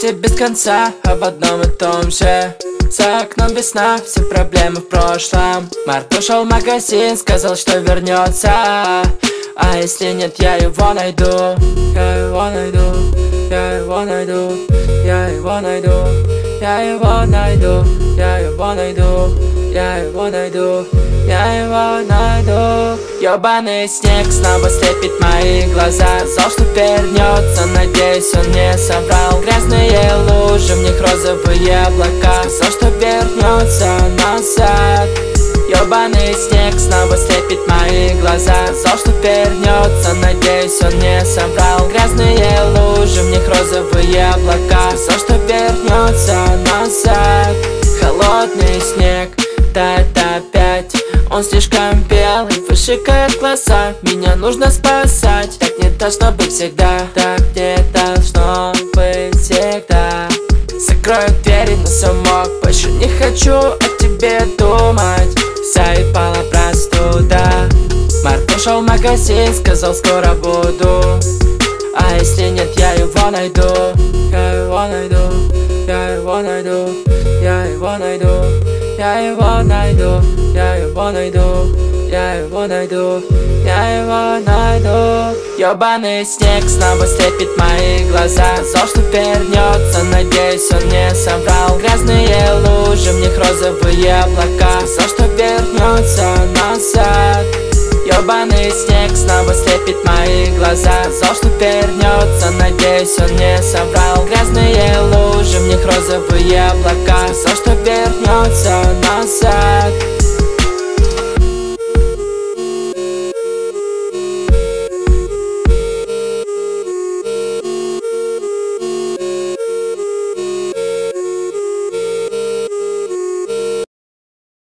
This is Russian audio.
мысли без конца об одном и том же. За окном весна, все проблемы в прошлом. Март ушел в магазин, сказал, что вернется. А если нет, я его найду. Я его найду, я его найду, я его найду, я его найду, я его найду, я его найду, я его найду. Ёбаный снег снова слепит мои глаза. Зол, что вернется, надеюсь, он не соврал. Грязные лужи, в них розовые облака. Зол, что вернется назад. Ёбаный снег снова слепит мои глаза. Зол, что вернется, надеюсь, он не соврал. Грязные лужи, в них розовые облака. Зол, что вернется назад. Холодный снег тает опять. Он слишком белый, выжигает глаза. Меня нужно спасать. Так не должно быть всегда. Так не должно быть всегда. Закрою двери на замок. Больше не хочу о тебе думать. Заебала простуда. Март ушел в магазин, сказал, скоро буду. А если нет, я его найду. Я его найду, я его найду, я его найду, я его найду, я его найду, я его найду, я его найду. Ёбаный снег снова слепит мои глаза. Зол, что вернется, надеюсь, он не соврал. Грязные лужи, в них розовые облака. Зол, что вернется назад. Ёбаный снег снова слепит мои глаза. Зол, что вернется, надеюсь, он не соврал. Грязные лужи, в них розовые облака. Зол, что вернется назад.